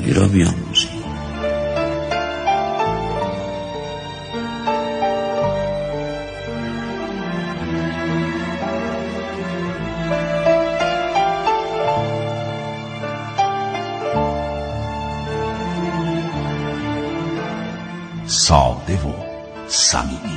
عالی را بیاموزیم. ساده و صمیمی.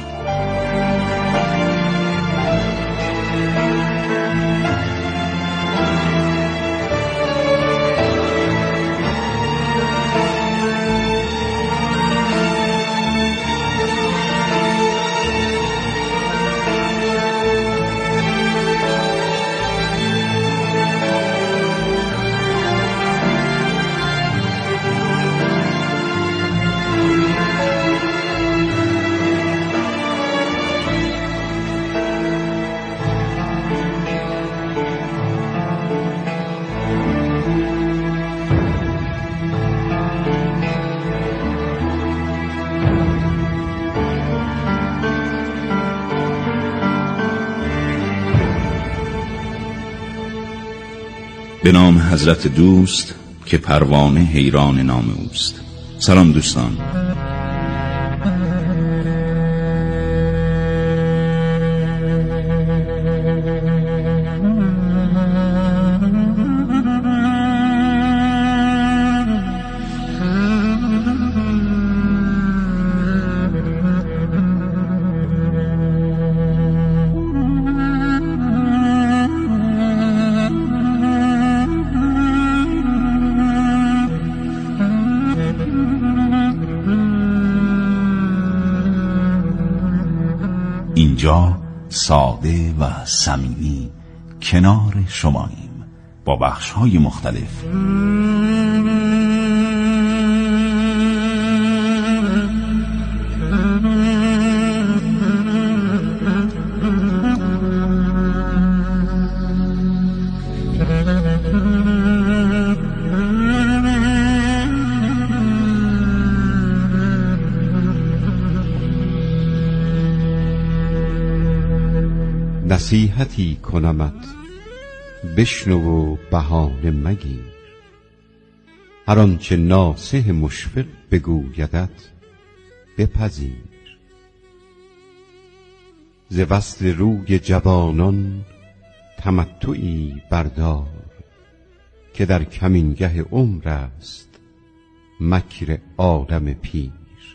به نام حضرت دوست که پروانه حیران نام اوست. سلام دوستان. اینجا ساده و صمیمی کنار شماییم با بخش‌های مختلف. نصیحتی کنمت بشنو و بهانه مگیر، هر آنچه ناصح مشفق بگویدت بپذیر. ز وصل روی جوانان تمتعی بردار، که در کمینگه عمر است مکر عالم پیر.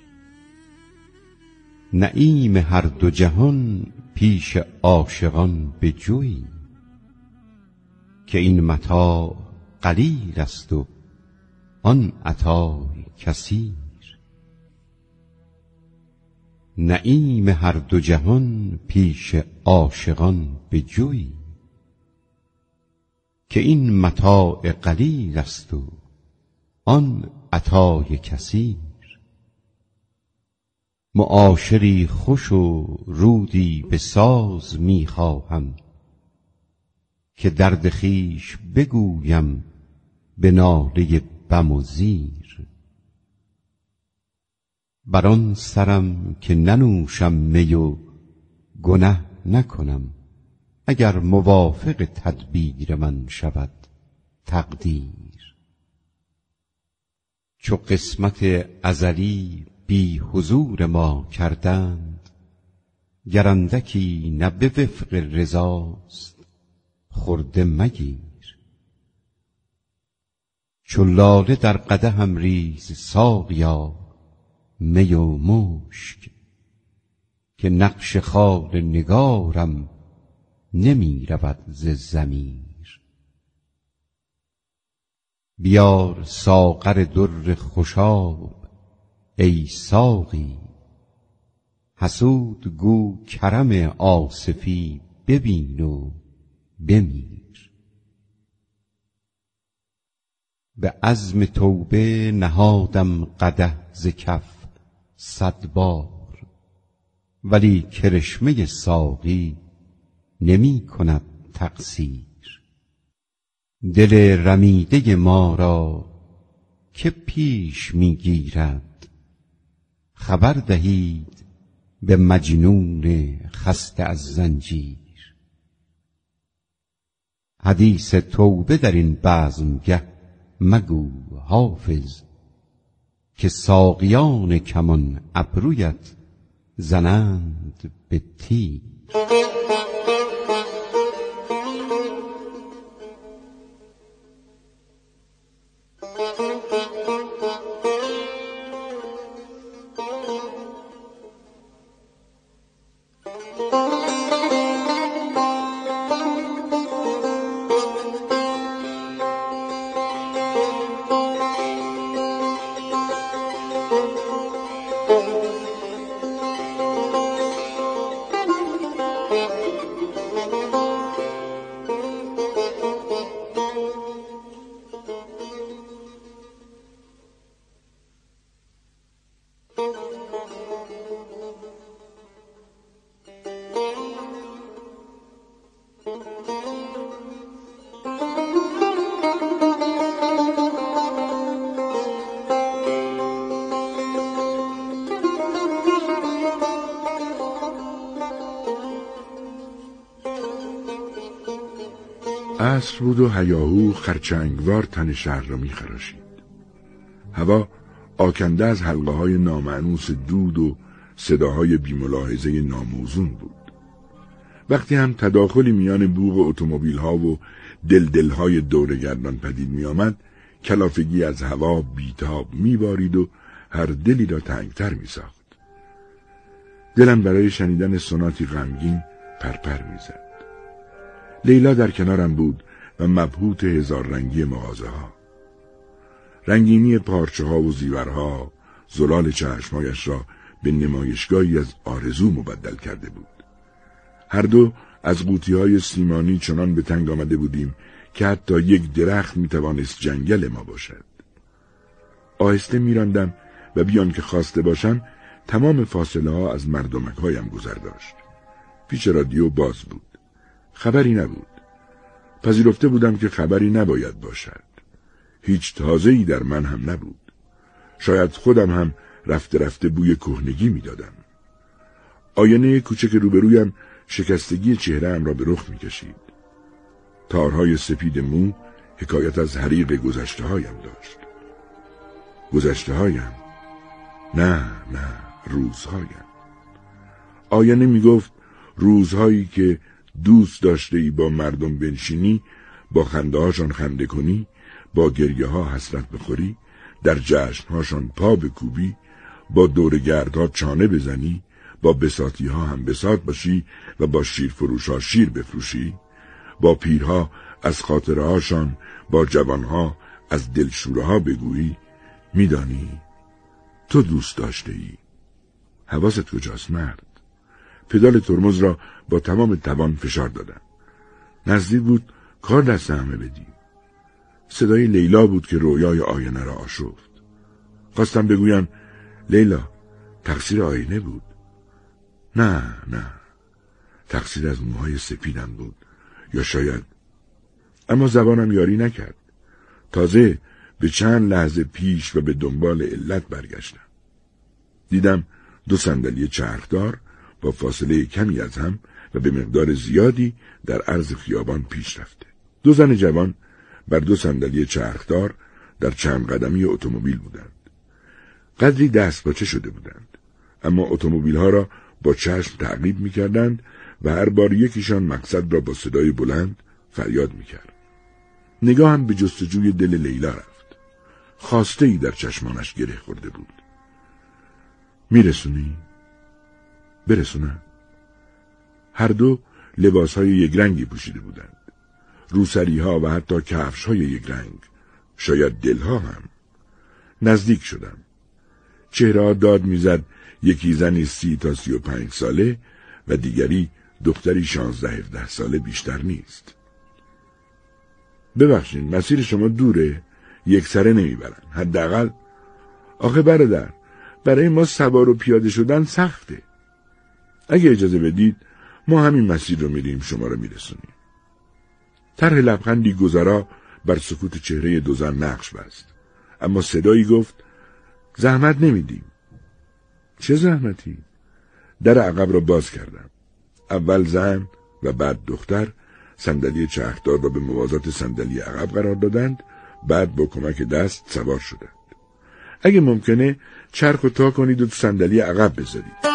نعیم هر دو جهان پیش عاشقان بجوی، که این متاع قلیل است و آن عطای کثیر. نعیم هر دو جهان پیش عاشقان بجوی، که این متاع قلیل است و آن عطای کثیر. معاشری خوش و رودی به ساز می خواهم، که درد خویش بگویم به ناله بم و زیر. بر آن سرم که ننوشم می و گنه نکنم، اگر موافق تدبیر من شود تقدیر. چو قسمت ازلی بی حضور ما کردند، گر اندکی نه به وفق رضاست خرده مگیر. چو لاله در قدحم ریز ساقیا می و مشک، که نقش خال نگارم نمی رود ز ضمیر. بیار ساغر در خوشاب ای ساقی، حسود گو کرم آصفی ببین و بمیر. به عزم توبه نهادم قدح ز کف 100 بار، ولی کرشمه ساقی نمی کند تقصیر. دل رمیده ما را که پیش می گیرد، خبر دهید به مجنون خسته از زنجیر. حدیث توبه در این بزمگه مگو حافظ که ساقیان کمان ابرویت زنند به تیر. عصر بود و هیاهو خرچنگوار تن شهر را می‌خراشید. هوا آکنده از حلقه‌های نامأنوس دود و صداهای بی‌ملاحظه ناموزون بود. وقتی هم تداخلی میان بوق اتومبیل‌ها و دلدل‌های دورگردان پدید می‌آمد، کلافگی از هوا بیتاب می‌بارید و هر دلی را تنگتر می‌ساخت. دلم برای شنیدن سوناتی غمگین پرپر می‌زد. لیلا در کنارم بود و مبهوت هزار رنگی مغازه‌ها. رنگینی پارچه‌ها و زیورها زلال چشمایش را به نمایشگاهی از آرزو مبدل کرده بود. هر دو از قوطی‌های سیمانی چنان به تنگ آمده بودیم که حتی یک درخت می‌توانست جنگل ما باشد. آهسته می‌راندم و بیان که خواسته باشم تمام فاصله‌ها از مردمک‌هایم گذر داشت. پیش رادیو باز بود. خبری نبود. پذیرفته بودم که خبری نباید باشد. هیچ تازه‌ای در من هم نبود. شاید خودم هم رفته رفته بوی کهنگی می‌دادم. آینه کوچک روبرویم شکستگی چهره‌ام را به رخ می‌کشید. تارهای سپید مو حکایت از حریق گذشته‌هایم داشت. گذشته‌هایم؟ نه، روزهایم. آینه می‌گفت روزهایی که دوست داشته ای با مردم بنشینی، با خنده هاشان خنده کنی، با گریه ها حسرت بخوری، در جشن هاشان پا بکوبی، با دورگردها چانه بزنی، با بساطی ها هم بساط باشی و با شیرفروش ها شیر بفروشی، با پیرها از خاطره هاشان، با جوانها از دلشوره ها بگویی. میدانی تو دوست داشته ای. حواست کجاست مرد؟ پدال ترمز را با تمام توان فشار دادم. نزدیک بود کار دست همه بدی. صدای لیلا بود که رویای آینه را آشفت. خواستم بگویم لیلا، تقصیر آینه بود. نه، تقصیر از موهای سپیدم بود، یا شاید، اما زبانم یاری نکرد. تازه به چند لحظه پیش و به دنبال علت برگشتم. دیدم 2 صندلی چرخدار با فاصله کمی از هم و به مقدار زیادی در عرض خیابان پیش رفته. 2 زن جوان بر 2 صندلی چرخدار در چند قدمی اتومبیل بودند. قدری دستپاچه شده بودند، اما اتومبیل‌ها را با چشم تعقیب می‌کردند و هر بار یکیشان مقصد را با صدای بلند فریاد می‌کرد. نگاهم به جستجوی دل لیلا رفت. خواسته‌ای در چشمانش گره خورده بود. میرسونی؟ برسونم. هر دو لباسهای یک رنگی پوشیده بودند. روسریها و حتی کفشهای یک رنگ. شاید دلها هم. نزدیک شدم. چهره‌ها داد میزد یکی زنی 30 تا 35 ساله و دیگری دختری 16-17 ساله بیشتر نیست. ببخشید مسیر شما دوره، یک سره نمیبرن. حداقل آخه برادر، برای ما سوار و پیاده شدن سخته. اگه اجازه بدید ما همین مسیر رو میریم، شما رو میرسونیم. طرح لبخندی گذرا بر سکوت چهره 2 زن نقش بست، اما صدایی گفت زحمت نمیدیم. چه زحمتی؟ در عقب را باز کردم. اول زن و بعد دختر صندلی چرخدار را به موازات صندلی عقب قرار دادند بعد با کمک دست سوار شدند. اگه ممکنه چرخ رو تا کنید و تو صندلی عقب بذارید.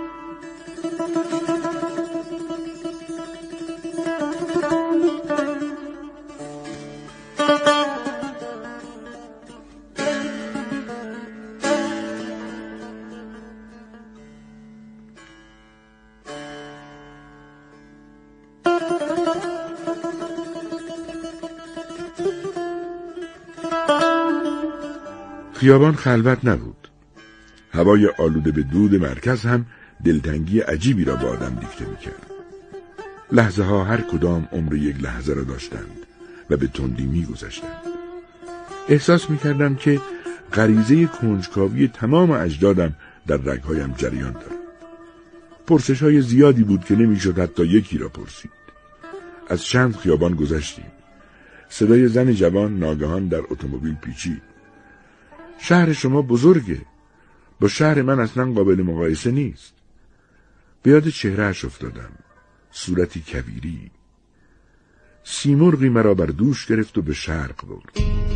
خیابان خلوت نبود. هوای آلوده به دود مرکز هم دلتنگی عجیبی را به آدم دیکته می‌کرد. لحظه ها هر کدام عمر یک لحظه را داشتند و به تندی می‌گذشتند. احساس می‌کردم که غریزه کنجکاوی تمام اجدادم در رگ‌هایم جریان دارد. پرسش‌های زیادی بود که نمی‌شد حتی یکی را پرسید. از چند خیابان گذشتیم. صدای زن جوان ناگهان در اتومبیل پیچید. شهر شما بزرگه. با شهر من اصلا قابل مقایسه نیست. به یاد چهرهش افتادم. صورتی کویری. سیمرغی مرا بر دوش گرفت و به شرق برد.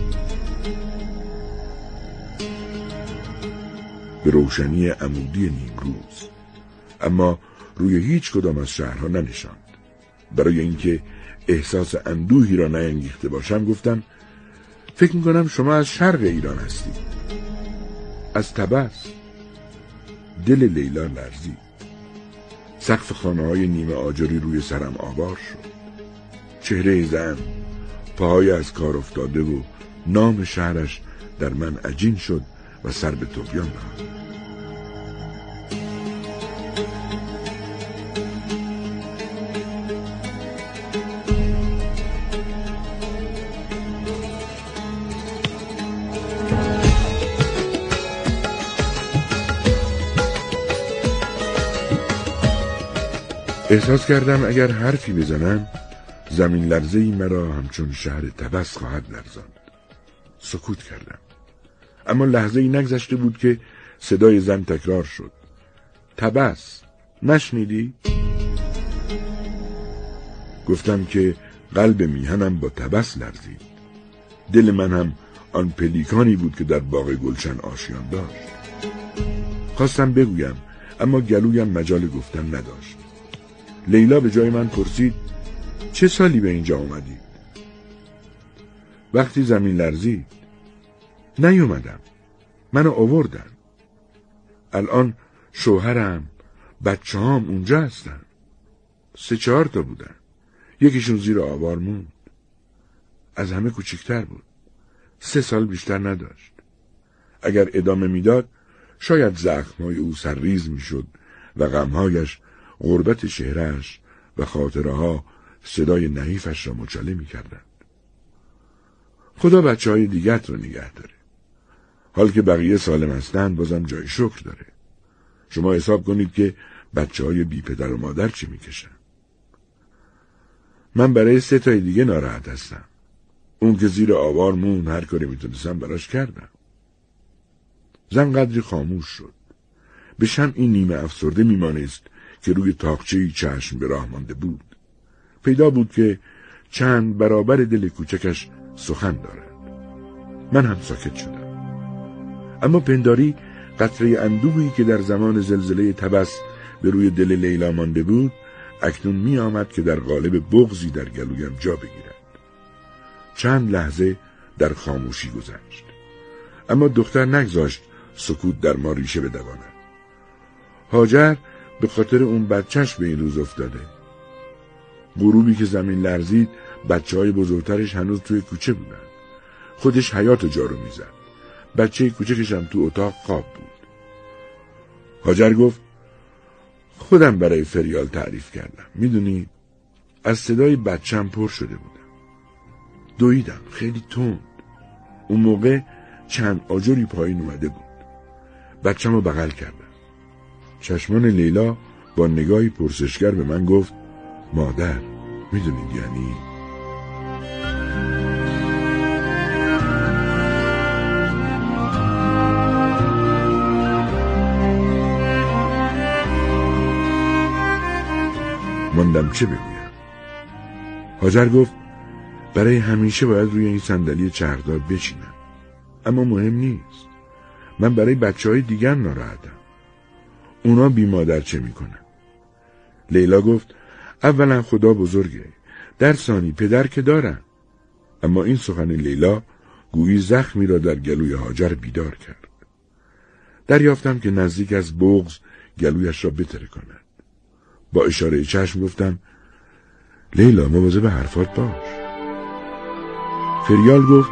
به روشنی عمودی نیمروز. اما روی هیچ کدام از شهرها ننشاند. برای اینکه احساس اندوهی را نینگیخته باشم گفتم فکر میکنم شما از شرق ایران هستید. از طبس. دل لیلا لرزید. سقف خانه‌های نیمه آجری روی سرم آوار شد. چهره زن، پاهای از کار افتاده و نام شهرش در من عجین شد و سر به طغیان نهاد. احساس کردم اگر حرفی بزنم زمین لرزه‌ای مرا همچون شهر طبس خواهد لرزاند. سکوت کردم. اما لحظه‌ای نگذشته بود که صدای زن تکرار شد. طبس، نشنیدی؟ گفتم که قلب میهنم با طبس لرزید. دل من هم آن پلیکانی بود که در باغ گلشن آشیان داشت. خواستم بگویم اما گلویم مجال گفتن نداشت. لیلا به جای من پرسید چه سالی به اینجا اومدید؟ وقتی زمین لرزید. نیومدم. منو آوردن. الان شوهرم، بچه‌هام اونجا هستن. 3-4 تا بودن. یکیشون زیر آوار موند. از همه کوچیکتر بود. 3 سال بیشتر نداشت. اگر ادامه میداد شاید زخم‌های او سرریز میشد و غم‌هایش، غربت شهرش و خاطره‌ها صدای نحیفش را مچاله می‌کردند. خدا بچه‌های دیگت رو نگه داره. حال که بقیه سالم هستند بازم جای شکر داره. شما حساب کنید که بچه‌های بی پدر و مادر چی می‌کشن. من برای 3 تای دیگه ناراحت هستم. اون که زیر آوار مون هر کاری میتونستم براش کردم. زن قدری خاموش شد. به شمعی نیمه افسرده میمانست که روی تاقچه‌ای چشم به راه مانده بود. پیدا بود که چند برابر دل کوچکش سخن دارد. من هم ساکت شدم. اما پنداری قطره اندوهی که در زمان زلزله طبس به روی دل لیلا مانده بود اکنون می آمد که در قالب بغضی در گلویم جا بگیرد. چند لحظه در خاموشی گذشت. اما دختر نگذاشت سکوت در ما ریشه بدواند. هاجر به خاطر اون بچهش به این روز افتاده. غروبی که زمین لرزید بچه‌های بزرگترش هنوز توی کوچه بودن. خودش حیاط جارو میزد. بچه کوچکش هم تو اتاق خواب بود. هاجر گفت خودم برای فریال تعریف کردم. میدونی از صدای بچه‌م پر شده بودم. دویدم خیلی تند. اون موقع چند آجری پایین اومده بود. بچه‌مو بغل کردم. چشمان لیلا با نگاهی پرسشگر به من گفت مادر میدونید یعنی؟ ماندم چه بگویم. هاجر گفت برای همیشه باید روی این صندلی چرخدار بشینم. اما مهم نیست. من برای بچه‌های دیگر ناراحتم. اونا بی مادر چه میکنن؟ لیلا گفت اولا خدا بزرگه، در ثانی پدر که دارن. اما این سخن لیلا گویی زخمی را در گلوی هاجر بیدار کرد. دریافتم که نزدیک از بغض گلویش را بترکاند. با اشاره چشم گفتم لیلا مواظب حرفات باش. فریال گفت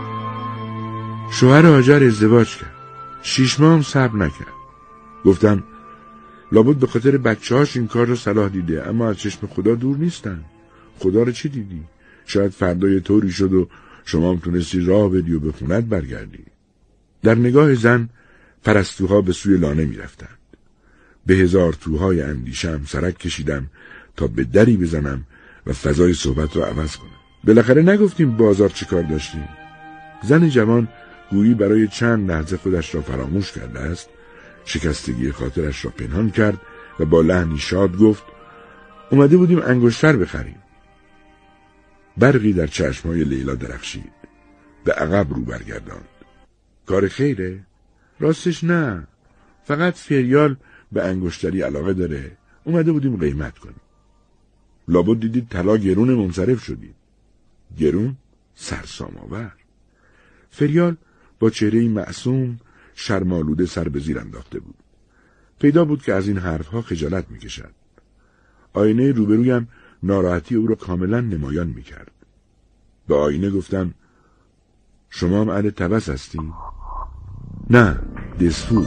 شوهر هاجر ازدواج کرد، 6 ماه هم صبر نکرد. گفتم لابد به خاطر بچه‌هاش این کار رو صلاح دیده، اما از چشم خدا دور نیستن. خدا رو چی دیدی؟ شاید فردای طوری شد و شما هم تونستی راه بدی و به خونت برگردی. در نگاه زن پرستوها به سوی لانه می رفتند. به 1000 توهای اندیشم سرک کشیدم تا به دری بزنم و فضای صحبت رو عوض کنم. بالاخره نگفتیم بازار چی کار داشتیم. زن جوان گویی برای چند لحظه خودش را فراموش کرده است، شکستگی خاطرش را پنهان کرد و با لحنی شاد گفت اومده بودیم انگشتر بخریم. برقی در چشمهای لیلا درخشید. به عقب رو برگرداند. کار خیره؟ راستش نه. فقط فریال به انگشتری علاقه داره. اومده بودیم قیمت کنیم. لابد دیدید طلا گرون منصرف شدید. گرون؟ سرسام آور. فریال با چهره‌ای معصوم شرم‌آلوده سر به زیر انداخته بود. پیدا بود که از این حرفها خجالت می‌کشد. آینه روبرویم ناراحتی او را کاملا نمایان می‌کرد. به آینه گفتم شما هم اهل طبس هستی؟ نه، دسفور.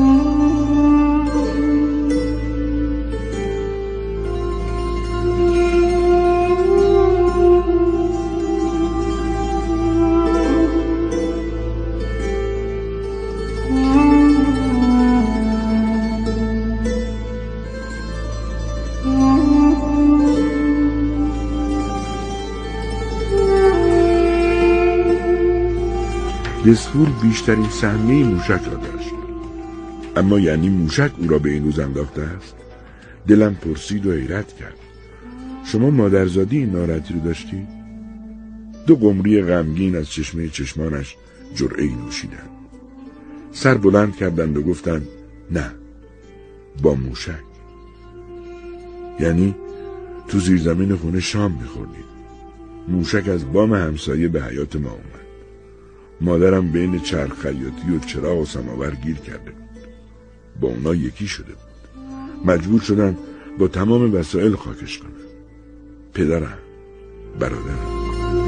دسفور بیشترین سهمیه موشک را داشت. اما یعنی موشک او را به این روز انداخته است؟ دلم پرسید و حیرت کرد. شما مادرزادی این ناراحتی رو داشتی؟ 2 قمری غمگین از چشمه چشمانش جرعه‌ای نوشیدند. سر بلند کردند و گفتند نه، با موشک. یعنی تو زیرزمین خونه شام می‌خوردید. موشک از بام همسایه به حیاط ما اومد. مادرم بین چرخ خیاطی و چراغ و سماور گیر کرده بود. با اونا یکی شده بود. مجبور شدن با تمام وسایل خاکش کنن. پدرم، برادرم.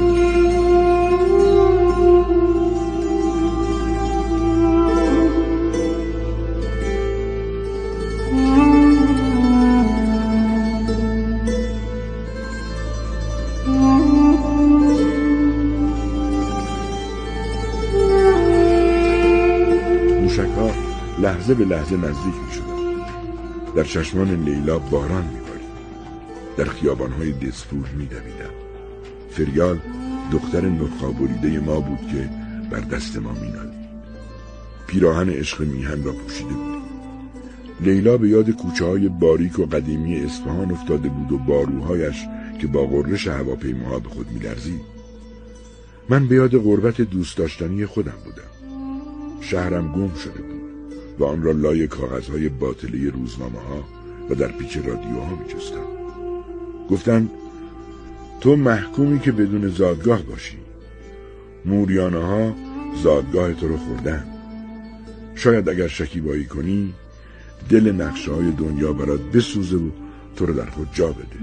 موشک‌ها لحظه به لحظه نزدیک می‌شدند. در چشمان لیلا باران می‌بارید. در خیابان‌های دسفور می‌دویدم. فریال دختر نخابریده ما بود که بر دست ما می‌نالید. پیراهن عشق میهن را پوشیده بود. لیلا به یاد کوچه‌های باریک و قدیمی اصفهان افتاده بود و باروهایش که با غرش هواپیماها به خود می‌لرزید. من به یاد غربت دوست داشتنی خودم بودم. شهرم گم شده بود و آن را لای کاغذهای باطله روزنامه‌ها و در پیچ رادیوها می‌جستم. گفتند تو محکومی که بدون زادگاه باشی. موریانه‌ها زادگاه تو رو خوردن. شاید اگر شکیبایی کنی دل نقشه‌های دنیا برات بسوزه و تو رو در خود جا بده.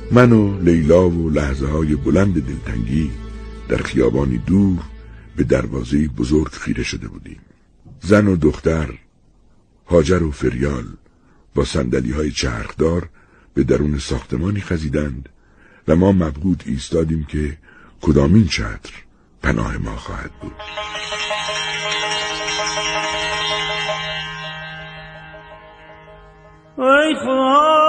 من و لیلا و لحظه های بلند دلتنگی در خیابانی دور به دروازه بزرگ خیره شده بودیم. زن و دختر، هاجر و فریال با صندلی های چرخدار به درون ساختمانی خزیدند و ما مبهوت ایستادیم که کدامین چتر پناه ما خواهد بود. ای خدا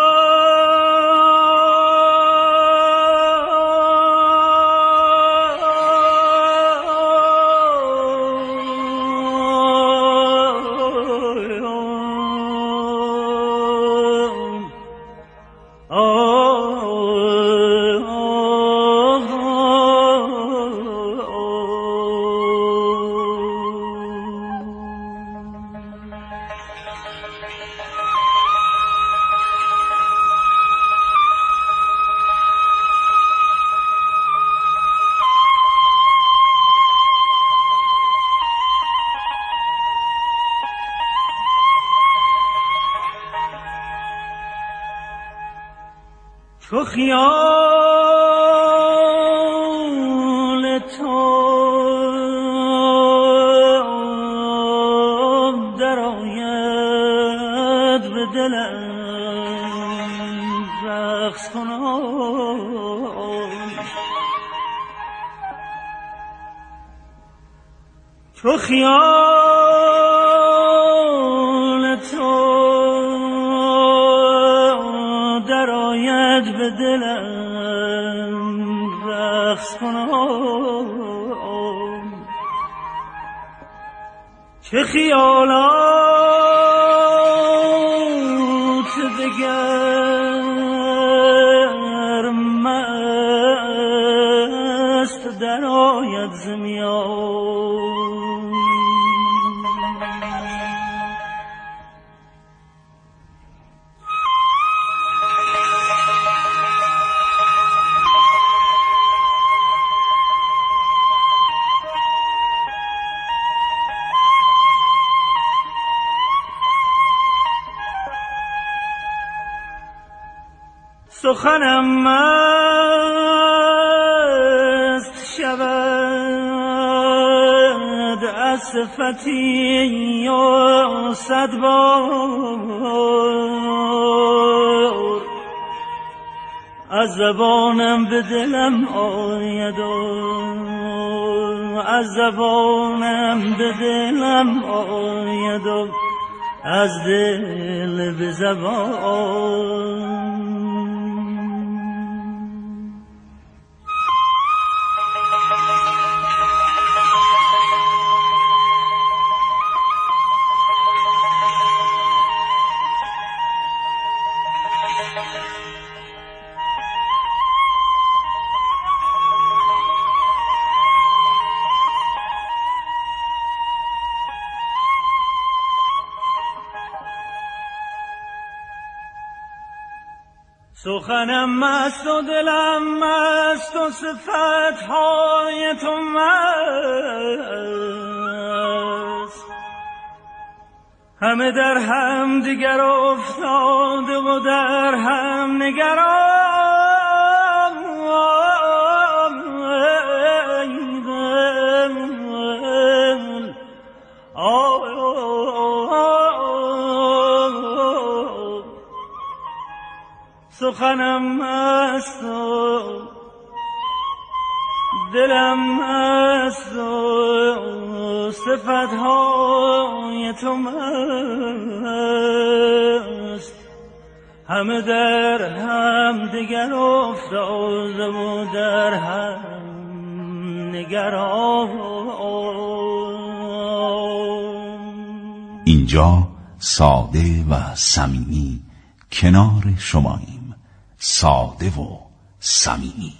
تو خیال تو در آید به دلم رقص کنم، تو خیال تو در آید به دلم رقص کنم، چه خیالات دگر مست در آید ز میان. سخنم مست شود از صفتی و صد بار از زبانم به دلم آید و از زبانم به دلم آید و از دل به زبان. سخنم مست و دلم مست و صفتهای تو مست، همه در هم دیگر افتاده و در هم نگران. سخنم مست و دلم مست و صفتهای تو مست، همه در هم دیگر افتاده و در هم نگران. اینجا ساده و صمیمی کنار شماییم، ساده و صمیمی.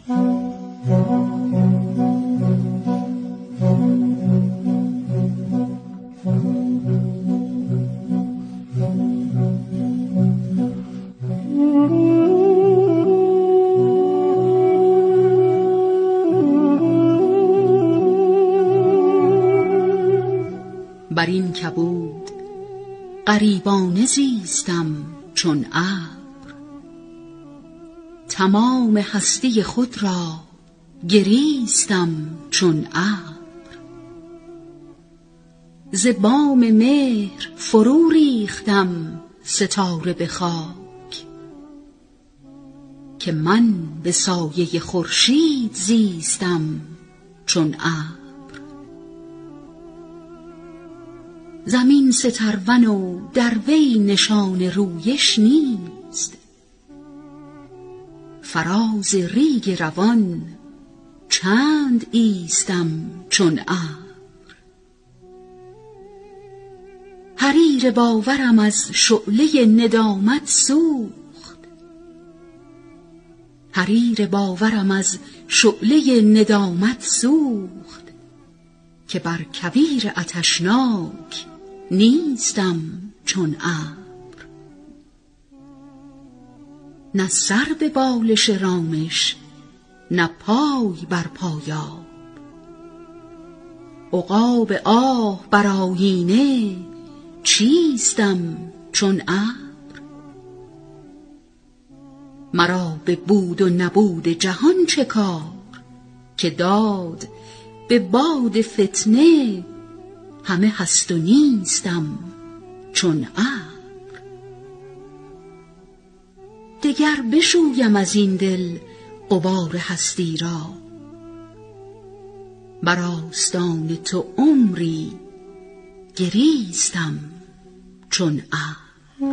بر این کبود غریبانه زیستم چون ابر، تمام هستی خود را گریستم چون ابر. ز بام مهر فرو ریختم ستاره به خاک، که من به سایه خورشید زیستم چون ابر. زمین سترون و در وی نشان رویش نیست، فراز ریگ روان چند ایستم چون ابر. حریر باورم از شعله ندامت سوخت، حریر باورم از شعله ندامت سوخت، که بر کویر آتشناک نیستم چون ابر. نه سر به بالش رامش، نه پای بر پایاب، عقاب آه بر آیینه چیستم چون ابر. مرا به بود و نبود جهان چه کار، که داد به باد فتنه همه هست و نیستم چون ابر. دگر بشویم از این دل غبار هستی را، بر آستان تو عمری گریستم چون ابر.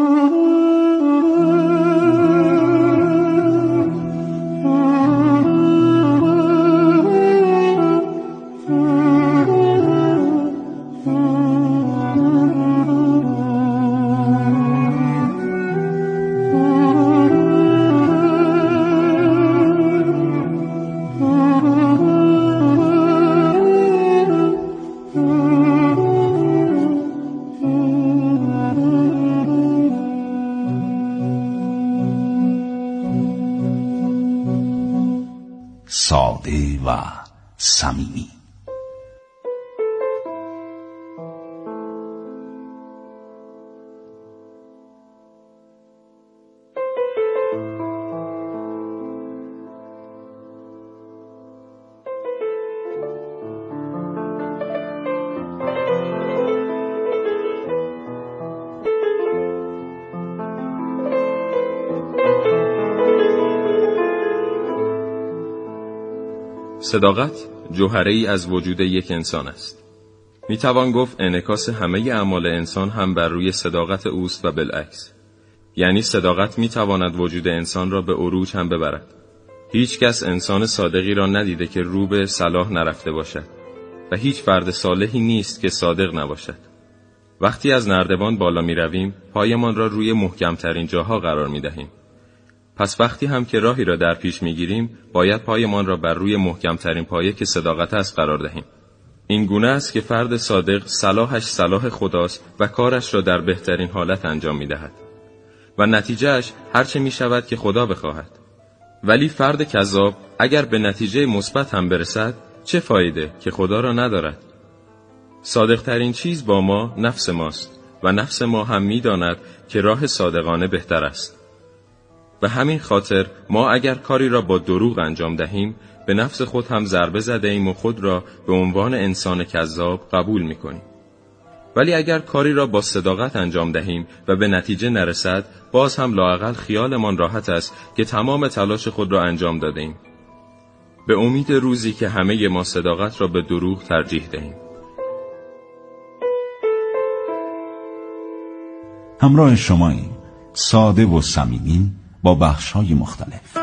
ساده و صمیمی. صداقت جوهره‌ای از وجود یک انسان است. میتوان گفت انعکاس همه اعمال انسان هم بر روی صداقت اوست و بالعکس. یعنی صداقت میتواند وجود انسان را به عروج هم ببرد. هیچ کس انسان صادقی را ندیده که رو به صلاح نرفته باشد و هیچ فرد صالحی نیست که صادق نباشد. وقتی از نردبان بالا می رویم، پایمان را روی محکمترین جاها قرار می دهیم. پس وقتی هم که راهی را در پیش می گیریم، باید پایمان را بر روی محکمترین پایه که صداقت است قرار دهیم. این گونه است که فرد صادق صلاحش صلاح خداست و کارش را در بهترین حالت انجام می دهد و نتیجهش هرچه می شود که خدا بخواهد. ولی فرد کذاب اگر به نتیجه مثبت هم برسد، چه فایده که خدا را ندارد؟ صادقترین چیز با ما نفس ماست و نفس ما هم می داند که راه صادقانه بهتر است. به همین خاطر ما اگر کاری را با دروغ انجام دهیم، به نفس خود هم ضربه زده ایم و خود را به عنوان انسان کذاب قبول می کنیم. ولی اگر کاری را با صداقت انجام دهیم و به نتیجه نرسد، باز هم لااقل خیالمان راحت است که تمام تلاش خود را انجام داده ایم. به امید روزی که همه ما صداقت را به دروغ ترجیح دهیم. همراه شماییم، ساده و صمیمی، با بخش‌های مختلف.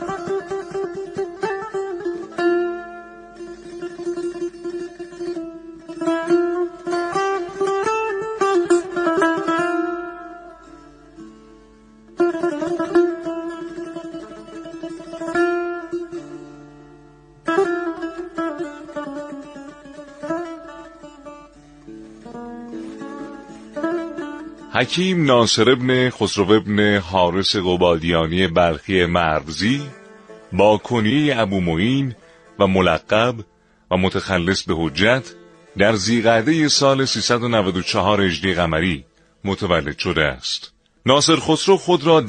حکیم ناصر ابن خسرو ابن حارس قبادیانی بلخی مرزی با کنیه ابو معین و ملقب و متخلص به حجت در ذیقعده سال 394 هجری قمری متولد شده است. ناصر خسرو خود را